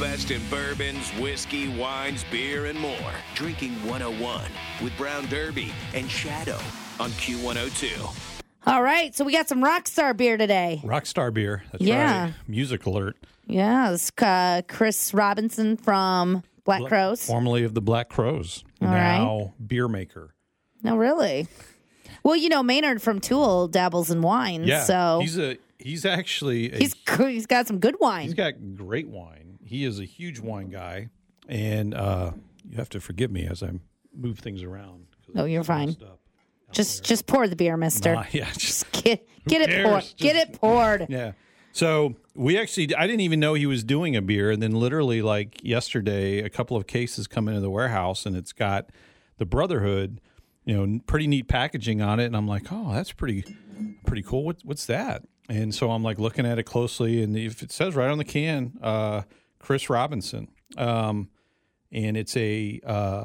best in bourbons, whiskey, wines, beer, and more. Drinking 101 with Brown Derby and Shadow on Q102. All right, so we got some Rockstar beer today. Rockstar beer. That's Yeah. right. Music alert. Yeah, it's Chris Robinson from Black Crows. Formerly of the Black Crows. All now beer maker. No, really? Well, you know, Maynard from Tool dabbles in wine. Yeah. So He's actually he's got some good wine. He's got great wine. He is a huge wine guy. And you have to forgive me as I move things around. No, you're fine. Just pour the beer, mister. Yeah. Just get it poured. Get it poured. Yeah. So I didn't even know he was doing a beer. And then literally like yesterday, a couple of cases come into the warehouse and it's got the Brotherhood, pretty neat packaging on it. And I'm like, oh, that's pretty cool. What's that? And so I'm like looking at it closely. And if it says right on the can, Chris Robinson, and it's a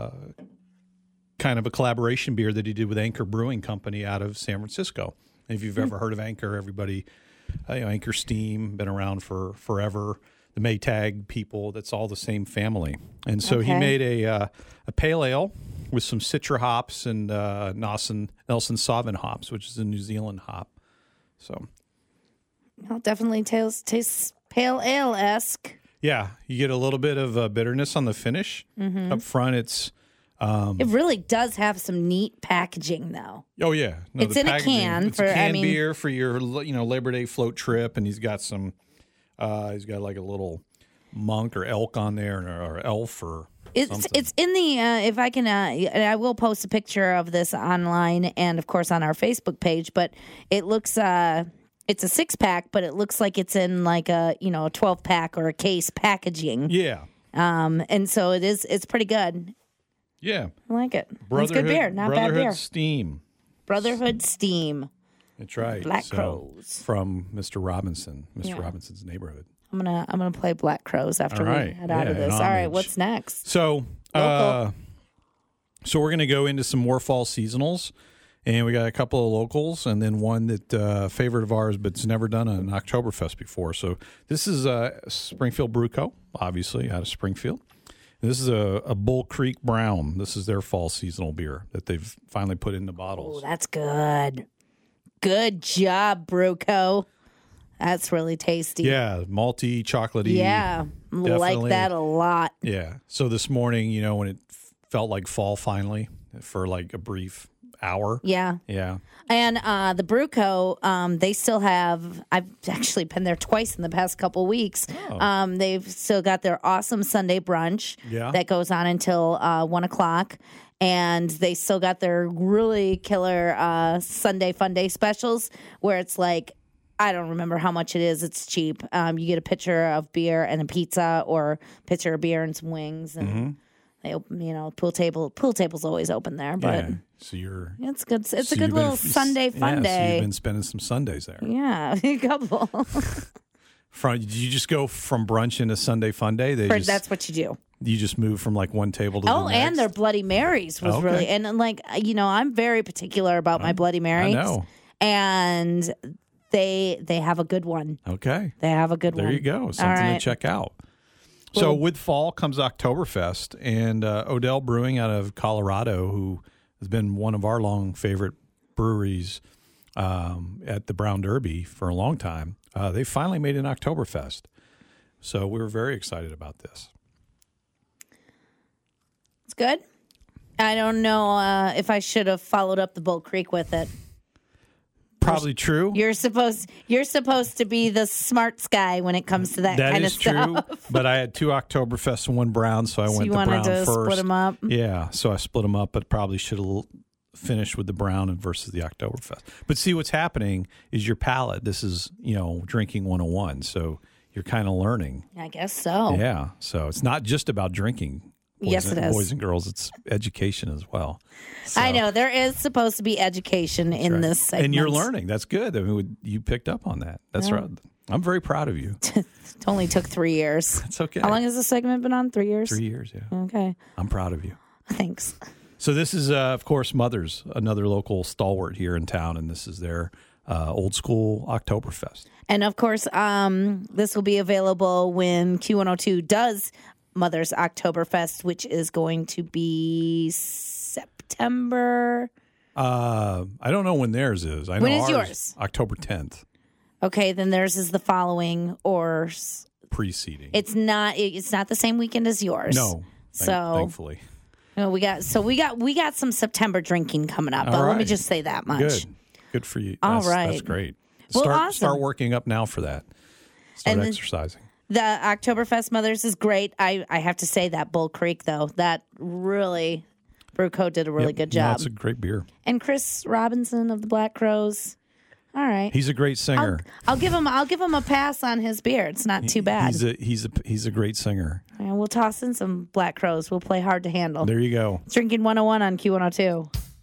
kind of a collaboration beer that he did with Anchor Brewing Company out of San Francisco. And if you've ever heard of Anchor, everybody, Anchor Steam, been around for forever. The Maytag people, that's all the same family. And so he made a pale ale with some Citra hops and Nelson Sauvin hops, which is a New Zealand hop. So, definitely tastes pale ale-esque. Yeah, you get a little bit of bitterness on the finish. Mm-hmm. Up front, it's... it really does have some neat packaging, though. Oh yeah, it's in a can. It's a canned beer for your Labor Day float trip, and he's got some. He's got like a little monk or elk on there, or elf or. It's in the if I can I will post a picture of this online and of course on our Facebook page. But it looks it's a 6-pack, but it looks like it's in like a 12-pack or a case packaging. Yeah. And so it's pretty good. Yeah. I like it. It's good beer, not bad beer. Brotherhood Steam. Brotherhood Steam. That's right. Black Crows. From Mr. Robinson, Robinson's neighborhood. I'm gonna play Black Crows after we head out of this. All right, what's next? So we're gonna go into some more fall seasonals, and we got a couple of locals, and then one that favorite of ours, but it's never done an Oktoberfest before. So this is Springfield Brew Co., obviously out of Springfield. This is a Bull Creek Brown. This is their fall seasonal beer that they've finally put into bottles. Oh, that's good. Good job, Bruco. That's really tasty. Yeah, malty, chocolatey. Yeah, like that a lot. Yeah. So this morning, when it felt like fall finally for like a brief hour. Yeah. Yeah. And the Bruco, they still have, I've actually been there twice in the past couple weeks. Oh. They've still got their awesome Sunday brunch that goes on until 1 o'clock. And they still got their really killer Sunday Fun Day specials where it's like, I don't remember how much it is. It's cheap. You get a pitcher of beer and a pizza or a pitcher of beer and some wings. And they open, pool table's always open there. But so it's good. It's a good little Sunday Fun Day. So you've been spending some Sundays there. Yeah, a couple. Did you just go from brunch into Sunday Fun Day? That's what you do. You just move from like one table to the next? And their Bloody Marys was really, and like, I'm very particular about my Bloody Marys. I know. And they have a good one. Okay. They have a good one. There you go. Something to check out. So with fall comes Oktoberfest, and Odell Brewing out of Colorado, who has been one of our long favorite breweries at the Brown Derby for a long time, they finally made an Oktoberfest. So we were very excited about this. It's good. I don't know if I should have followed up the Bull Creek with it. Probably true. You're supposed to be the smarts guy when it comes to that kind of stuff. That is true. But I had 2 Oktoberfests and 1 brown, so I went the brown first. You wanted to split them up? Yeah, so I split them up, but probably should have finished with the brown versus the Oktoberfest. But see, what's happening is your palate. This is drinking 101, so you're kind of learning. I guess so. Yeah, so it's not just about drinking. Yes, it is. Boys and girls, it's education as well. So, I know. There is supposed to be education in this segment. And you're learning. That's good. I mean, you picked up on that. That's right. I'm very proud of you. It only took 3 years. That's okay. How long has this segment been on? 3 years? 3 years, yeah. Okay. I'm proud of you. Thanks. So this is, of course, Mother's, another local stalwart here in town, and this is their old school Oktoberfest. And of course, this will be available when Q102 does Mother's Oktoberfest, which is going to be September. I don't know when theirs is. I know when is ours, yours? October 10th. Okay, then theirs is the following or preceding. It's not the same weekend as yours. No. Thankfully. We got some September drinking coming up. But let me just say that much. Good for you. All right. That's great. Well, awesome. Start working up now for that. Start exercising. The Oktoberfest Mothers is great. I have to say that Bull Creek, though, that really, Bruco did a really good job. That's a great beer. And Chris Robinson of the Black Crows. All right. He's a great singer. I'll give him a pass on his beer. It's not too bad. He's a great singer. And we'll toss in some Black Crows. We'll play hard to handle. There you go. Drinking 101 on Q102.